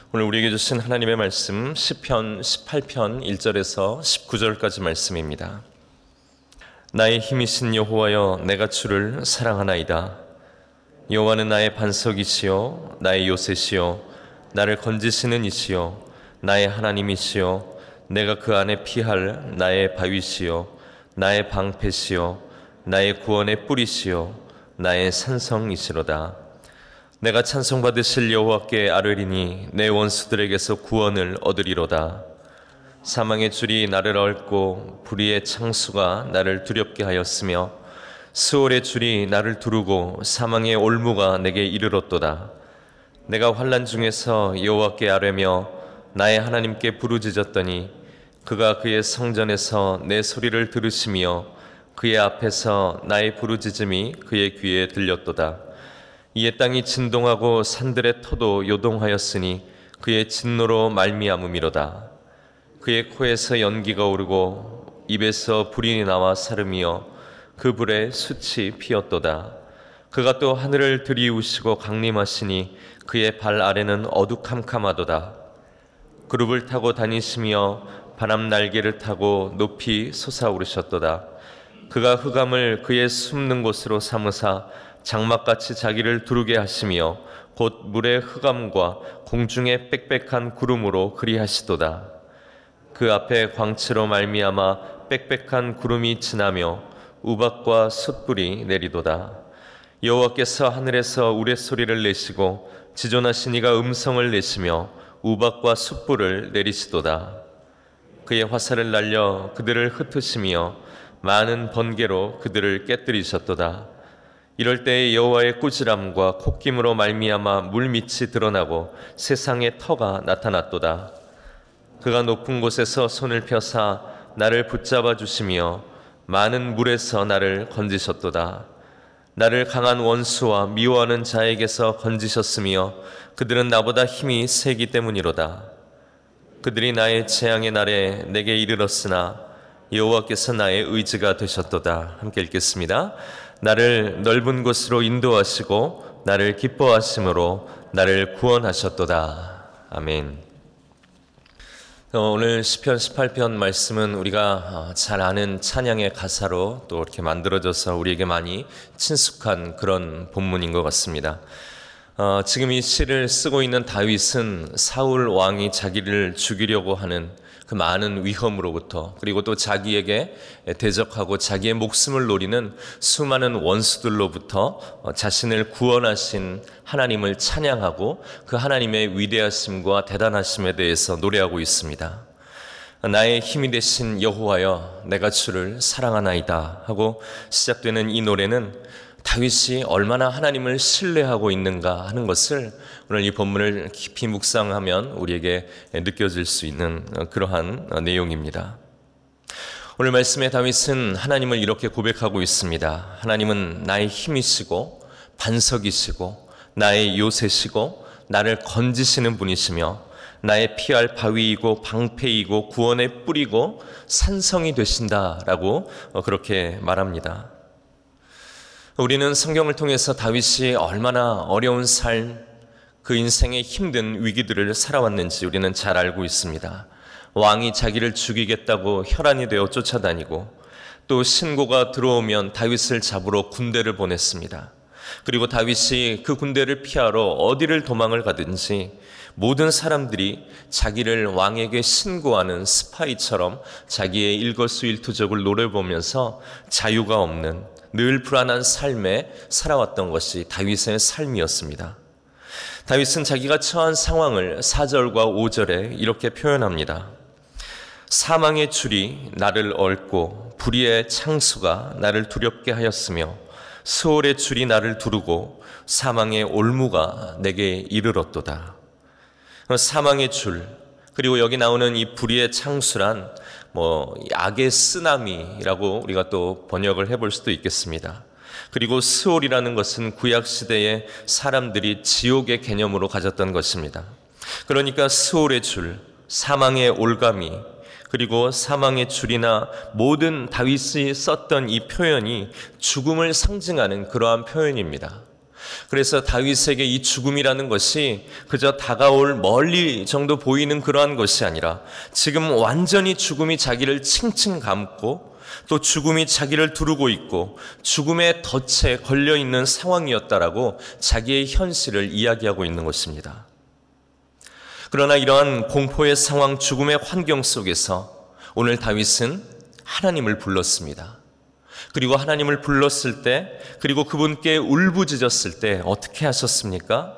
오늘 우리에게 주신 하나님의 말씀 시편 18편 1절에서 19절까지 말씀입니다. 나의 힘이신 여호와여, 내가 주를 사랑하나이다. 여호와는 나의 반석이시요 나의 요새시요 나를 건지시는 이시요 나의 하나님이시요 내가 그 안에 피할 나의 바위시요 나의 방패시요 나의 구원의 뿌리시요 나의 산성이시로다. 내가 찬송받으실 여호와께 아뢰리니 내 원수들에게서 구원을 얻으리로다. 사망의 줄이 나를 얽고 불의의 창수가 나를 두렵게 하였으며 스올의 줄이 나를 두르고 사망의 올무가 내게 이르렀도다. 내가 환난 중에서 여호와께 아뢰며 나의 하나님께 부르짖었더니 그가 그의 성전에서 내 소리를 들으시며 그의 앞에서 나의 부르짖음이 그의 귀에 들렸도다. 이에 땅이 진동하고 산들의 터도 요동하였으니 그의 진노로 말미암음이로다. 그의 코에서 연기가 오르고 입에서 불이 나와 사름이여 그 불에 숯이 피었도다. 그가 또 하늘을 들이우시고 강림하시니 그의 발 아래는 어두캄캄하도다. 그룹을 타고 다니시며 바람 날개를 타고 높이 솟아오르셨도다. 그가 흑암을 그의 숨는 곳으로 삼으사 장막같이 자기를 두르게 하시며 곧 물의 흑암과 공중의 빽빽한 구름으로 그리하시도다. 그 앞에 광채로 말미암아 빽빽한 구름이 지나며 우박과 숯불이 내리도다. 여호와께서 하늘에서 우레소리를 내시고 지존하신 이가 음성을 내시며 우박과 숯불을 내리시도다. 그의 화살을 날려 그들을 흩으시며 많은 번개로 그들을 깨뜨리셨도다. 이럴 때에 여호와의 꾸지람과 콧김으로 말미암아 물밑이 드러나고 세상의 터가 나타났도다. 그가 높은 곳에서 손을 펴사 나를 붙잡아 주시며 많은 물에서 나를 건지셨도다. 나를 강한 원수와 미워하는 자에게서 건지셨으며 그들은 나보다 힘이 세기 때문이로다. 그들이 나의 재앙의 날에 내게 이르렀으나 여호와께서 나의 의지가 되셨도다. 함께 읽겠습니다. 나를 넓은 곳으로 인도하시고 나를 기뻐하심으로 나를 구원하셨도다. 아멘. 오늘 시편 18편 말씀은 우리가 잘 아는 찬양의 가사로 또 이렇게 만들어져서 우리에게 많이 친숙한 그런 본문인 것 같습니다. 지금 이 시를 쓰고 있는 다윗은 사울 왕이 자기를 죽이려고 하는 그 많은 위험으로부터, 그리고 또 자기에게 대적하고 자기의 목숨을 노리는 수많은 원수들로부터 자신을 구원하신 하나님을 찬양하고 그 하나님의 위대하심과 대단하심에 대해서 노래하고 있습니다. 나의 힘이 되신 여호와여, 내가 주를 사랑하나이다 하고 시작되는 이 노래는 다윗이 얼마나 하나님을 신뢰하고 있는가 하는 것을 오늘 이 본문을 깊이 묵상하면 우리에게 느껴질 수 있는 그러한 내용입니다. 오늘 말씀에 다윗은 하나님을 이렇게 고백하고 있습니다. 하나님은 나의 힘이시고 반석이시고 나의 요새시고 나를 건지시는 분이시며 나의 피할 바위이고 방패이고 구원의 뿌리고 산성이 되신다라고 그렇게 말합니다. 우리는 성경을 통해서 다윗이 얼마나 어려운 삶, 그 인생의 힘든 위기들을 살아왔는지 우리는 잘 알고 있습니다. 왕이 자기를 죽이겠다고 혈안이 되어 쫓아다니고 또 신고가 들어오면 다윗을 잡으러 군대를 보냈습니다. 그리고 다윗이 그 군대를 피하러 어디를 도망을 가든지 모든 사람들이 자기를 왕에게 신고하는 스파이처럼 자기의 일거수일투족을 노려보면서 자유가 없는 늘 불안한 삶에 살아왔던 것이 다윗의 삶이었습니다. 다윗은 자기가 처한 상황을 4절과 5절에 이렇게 표현합니다. 사망의 줄이 나를 얽고 불의의 창수가 나를 두렵게 하였으며 스올의 줄이 나를 두르고 사망의 올무가 내게 이르렀도다. 사망의 줄, 그리고 여기 나오는 이 불의의 창수란 악의 쓰나미라고 우리가 또 번역을 해볼 수도 있겠습니다. 그리고 스올이라는 것은 구약시대에 사람들이 지옥의 개념으로 가졌던 것입니다. 그러니까 스올의 줄, 사망의 올가미, 그리고 사망의 줄이나 모든 다윗이 썼던 이 표현이 죽음을 상징하는 그러한 표현입니다. 그래서 다윗에게 이 죽음이라는 것이 그저 다가올 멀리 정도 보이는 그러한 것이 아니라 지금 완전히 죽음이 자기를 칭칭 감고 또 죽음이 자기를 두르고 있고 죽음의 덫에 걸려있는 상황이었다라고 자기의 현실을 이야기하고 있는 것입니다. 그러나 이러한 공포의 상황, 죽음의 환경 속에서 오늘 다윗은 하나님을 불렀습니다. 그리고 하나님을 불렀을 때, 그리고 그분께 울부짖었을 때 어떻게 하셨습니까?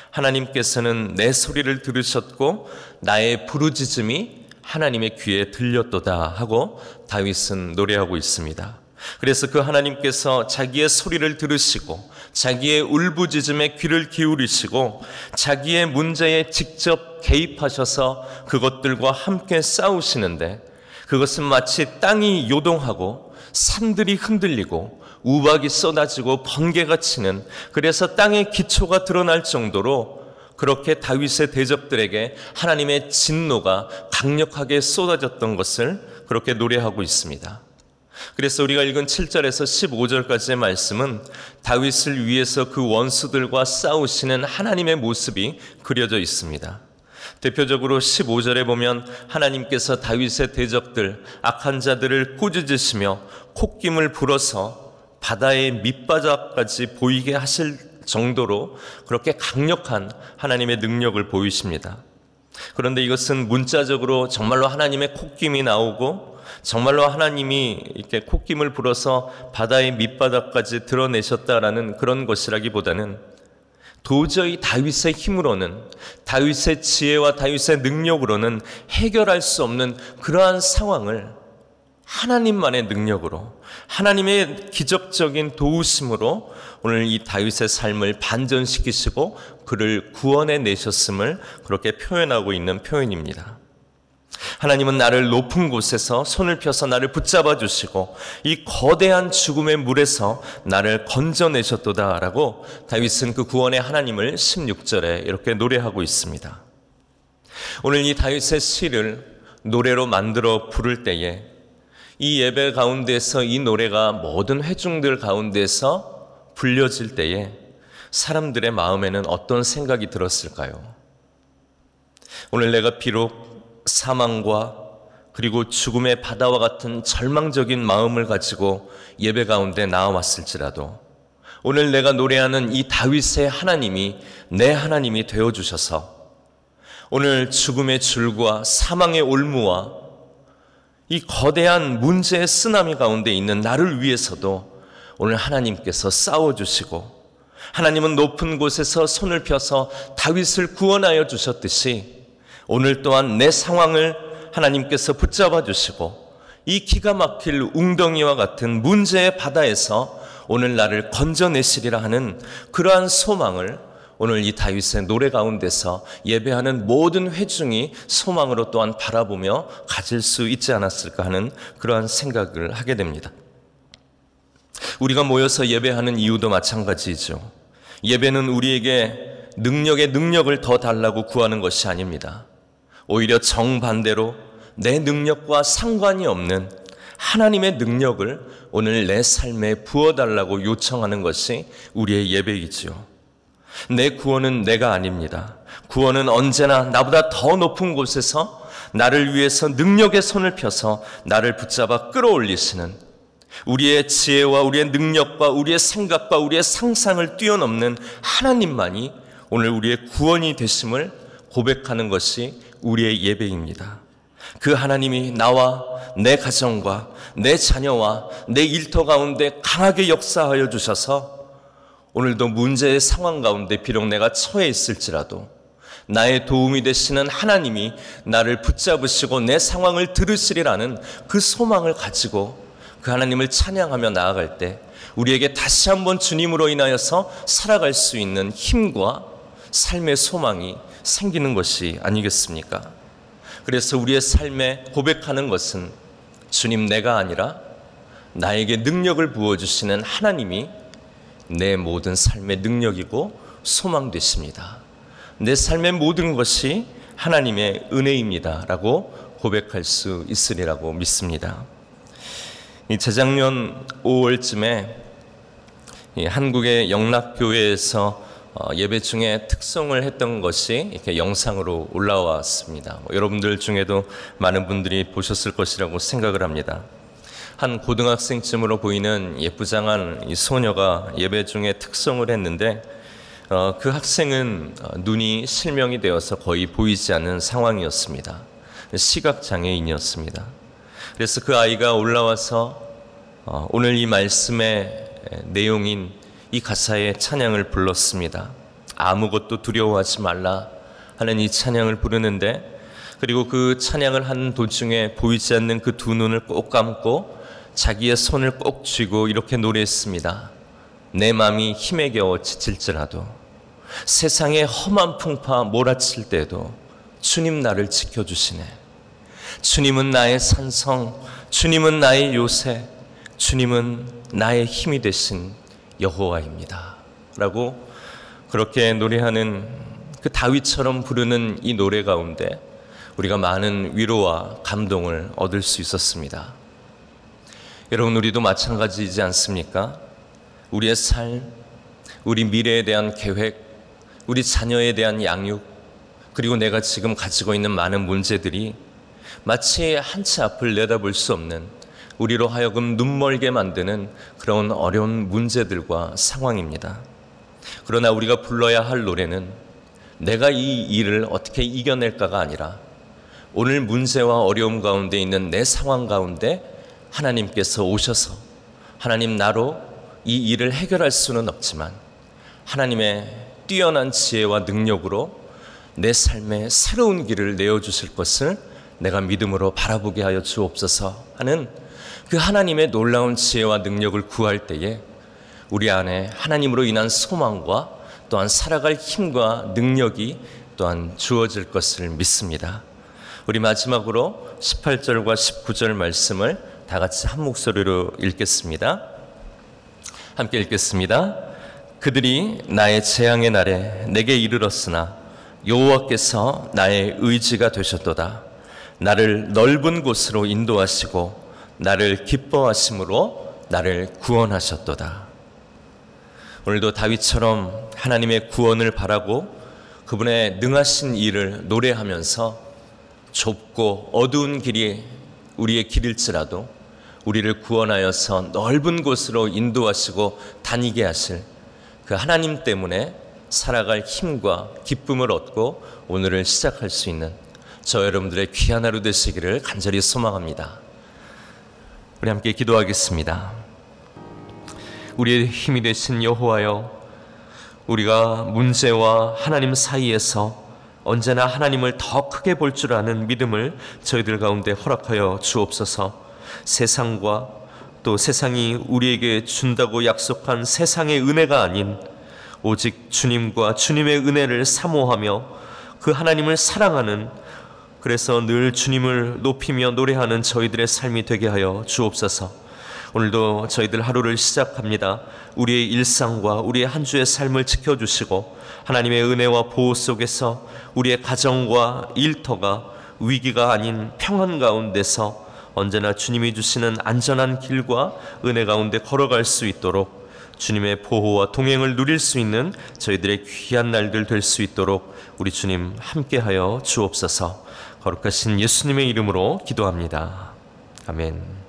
하나님께서는 내 소리를 들으셨고 나의 부르짖음이 하나님의 귀에 들렸도다 하고 다윗은 노래하고 있습니다. 그래서 그 하나님께서 자기의 소리를 들으시고 자기의 울부짖음에 귀를 기울이시고 자기의 문제에 직접 개입하셔서 그것들과 함께 싸우시는데, 그것은 마치 땅이 요동하고 산들이 흔들리고 우박이 쏟아지고 번개가 치는, 그래서 땅의 기초가 드러날 정도로 그렇게 다윗의 대적들에게 하나님의 진노가 강력하게 쏟아졌던 것을 그렇게 노래하고 있습니다. 그래서 우리가 읽은 7절에서 15절까지의 말씀은 다윗을 위해서 그 원수들과 싸우시는 하나님의 모습이 그려져 있습니다. 대표적으로 15절에 보면 하나님께서 다윗의 대적들, 악한 자들을 꾸짖으시며 콧김을 불어서 바다의 밑바닥까지 보이게 하실 정도로 그렇게 강력한 하나님의 능력을 보이십니다. 그런데 이것은 문자적으로 정말로 하나님의 콧김이 나오고 정말로 하나님이 이렇게 콧김을 불어서 바다의 밑바닥까지 드러내셨다라는 그런 것이라기보다는 도저히 다윗의 힘으로는, 다윗의 지혜와 다윗의 능력으로는 해결할 수 없는 그러한 상황을 하나님만의 능력으로, 하나님의 기적적인 도우심으로 오늘 이 다윗의 삶을 반전시키시고 그를 구원해 내셨음을 그렇게 표현하고 있는 표현입니다. 하나님은 나를 높은 곳에서 손을 펴서 나를 붙잡아 주시고 이 거대한 죽음의 물에서 나를 건져내셨도다 라고 다윗은 그 구원의 하나님을 16절에 이렇게 노래하고 있습니다. 오늘 이 다윗의 시를 노래로 만들어 부를 때에 이 예배 가운데서 이 노래가 모든 회중들 가운데서 불려질 때에 사람들의 마음에는 어떤 생각이 들었을까요? 오늘 내가 비록 사망과 그리고 죽음의 바다와 같은 절망적인 마음을 가지고 예배 가운데 나와왔을지라도 오늘 내가 노래하는 이 다윗의 하나님이 내 하나님이 되어주셔서 오늘 죽음의 줄과 사망의 올무와 이 거대한 문제의 쓰나미 가운데 있는 나를 위해서도 오늘 하나님께서 싸워주시고 하나님은 높은 곳에서 손을 펴서 다윗을 구원하여 주셨듯이 오늘 또한 내 상황을 하나님께서 붙잡아 주시고 이 기가 막힐 웅덩이와 같은 문제의 바다에서 오늘 나를 건져내시리라 하는 그러한 소망을 오늘 이 다윗의 노래 가운데서 예배하는 모든 회중이 소망으로 또한 바라보며 가질 수 있지 않았을까 하는 그러한 생각을 하게 됩니다. 우리가 모여서 예배하는 이유도 마찬가지죠. 예배는 우리에게 능력의 능력을 더 달라고 구하는 것이 아닙니다. 오히려 정반대로 내 능력과 상관이 없는 하나님의 능력을 오늘 내 삶에 부어달라고 요청하는 것이 우리의 예배이지요. 내 구원은 내가 아닙니다. 구원은 언제나 나보다 더 높은 곳에서 나를 위해서 능력의 손을 펴서 나를 붙잡아 끌어올리시는, 우리의 지혜와 우리의 능력과 우리의 생각과 우리의 상상을 뛰어넘는 하나님만이 오늘 우리의 구원이 되심을 고백하는 것이 우리의 예배입니다. 그 하나님이 나와 내 가정과 내 자녀와 내 일터 가운데 강하게 역사하여 주셔서 오늘도 문제의 상황 가운데 비록 내가 처해 있을지라도 나의 도움이 되시는 하나님이 나를 붙잡으시고 내 상황을 들으시리라는 그 소망을 가지고 그 하나님을 찬양하며 나아갈 때 우리에게 다시 한번 주님으로 인하여서 살아갈 수 있는 힘과 삶의 소망이 생기는 것이 아니겠습니까? 그래서 우리의 삶에 고백하는 것은 주님, 내가 아니라 나에게 능력을 부어주시는 하나님이 내 모든 삶의 능력이고 소망 되십니다. 내 삶의 모든 것이 하나님의 은혜입니다 라고 고백할 수 있으리라고 믿습니다. 재작년 5월쯤에 이 한국의 영락교회에서 예배 중에 특송을 했던 것이 이렇게 영상으로 올라왔습니다. 여러분들 중에도 많은 분들이 보셨을 것이라고 생각을 합니다. 한 고등학생쯤으로 보이는 예쁘장한 이 소녀가 예배 중에 특송을 했는데 그 학생은 눈이 실명이 되어서 거의 보이지 않는 상황이었습니다. 시각장애인이었습니다. 그래서 그 아이가 올라와서 오늘 이 말씀의 내용인 이 가사의 찬양을 불렀습니다. 아무것도 두려워하지 말라 하는 이 찬양을 부르는데, 그리고 그 찬양을 하는 도중에 보이지 않는 그 두 눈을 꼭 감고 자기의 손을 꼭 쥐고 이렇게 노래했습니다. 내 맘이 힘에 겨워 지칠지라도, 세상의 험한 풍파 몰아칠 때도 주님 나를 지켜주시네. 주님은 나의 산성, 주님은 나의 요새, 주님은 나의 힘이 되신 여호와입니다 라고 그렇게 노래하는 그 다윗처럼 부르는 이 노래 가운데 우리가 많은 위로와 감동을 얻을 수 있었습니다. 여러분, 우리도 마찬가지이지 않습니까? 우리의 삶, 우리 미래에 대한 계획, 우리 자녀에 대한 양육, 그리고 내가 지금 가지고 있는 많은 문제들이 마치 한 치 앞을 내다볼 수 없는, 우리로 하여금 눈멀게 만드는 그런 어려운 문제들과 상황입니다. 그러나 우리가 불러야 할 노래는 내가 이 일을 어떻게 이겨낼까가 아니라 오늘 문제와 어려움 가운데 있는 내 상황 가운데 하나님께서 오셔서, 하나님 나로 이 일을 해결할 수는 없지만 하나님의 뛰어난 지혜와 능력으로 내 삶에 새로운 길을 내어주실 것을 내가 믿음으로 바라보게 하여 주옵소서 하는 그 하나님의 놀라운 지혜와 능력을 구할 때에 우리 안에 하나님으로 인한 소망과 또한 살아갈 힘과 능력이 또한 주어질 것을 믿습니다. 우리 마지막으로 18절과 19절 말씀을 다 같이 한 목소리로 읽겠습니다. 함께 읽겠습니다. 그들이 나의 재앙의 날에 내게 이르렀으나 여호와께서 나의 의지가 되셨도다. 나를 넓은 곳으로 인도하시고 나를 기뻐하심으로 나를 구원하셨도다. 오늘도 다윗처럼 하나님의 구원을 바라고 그분의 능하신 일을 노래하면서 좁고 어두운 길이 우리의 길일지라도 우리를 구원하여서 넓은 곳으로 인도하시고 다니게 하실 그 하나님 때문에 살아갈 힘과 기쁨을 얻고 오늘을 시작할 수 있는 저 여러분들의 귀한 하루 되시기를 간절히 소망합니다. 우리 함께 기도하겠습니다. 우리의 힘이 되신 여호와여, 우리가 문제와 하나님 사이에서 언제나 하나님을 더 크게 볼 줄 아는 믿음을 저희들 가운데 허락하여 주옵소서. 세상과 또 세상이 우리에게 준다고 약속한 세상의 은혜가 아닌 오직 주님과 주님의 은혜를 사모하며 그 하나님을 사랑하는, 그래서 늘 주님을 높이며 노래하는 저희들의 삶이 되게 하여 주옵소서. 오늘도 저희들 하루를 시작합니다. 우리의 일상과 우리의 한 주의 삶을 지켜주시고 하나님의 은혜와 보호 속에서 우리의 가정과 일터가 위기가 아닌 평안 가운데서 언제나 주님이 주시는 안전한 길과 은혜 가운데 걸어갈 수 있도록 주님의 보호와 동행을 누릴 수 있는 저희들의 귀한 날들 될 수 있도록 우리 주님 함께하여 주옵소서. 거룩하신 예수님의 이름으로 기도합니다. 아멘.